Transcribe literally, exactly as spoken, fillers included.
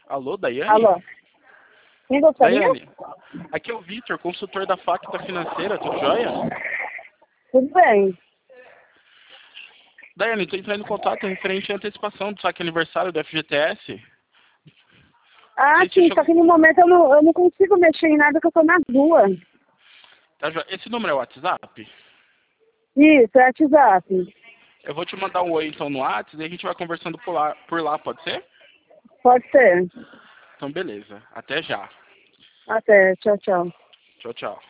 Alô, Daiane? Alô. Quem gostaria? Daiane, aqui é o Vitor, consultor da Facta Financeira, tudo jóia? Tudo bem. Daiane, estou entrando em contato referente à antecipação do saque aniversário do F G T S. Ah, Sei se sim, chegou- só que no momento eu não, eu não consigo mexer em nada que eu tô na rua. Tá, jóia? Esse número é o WhatsApp? Isso, é WhatsApp. Eu vou te mandar um oi então no WhatsApp e a gente vai conversando por lá, por lá, pode ser? Pode ser. Então beleza, até já. Até, tchau, tchau. Tchau, tchau.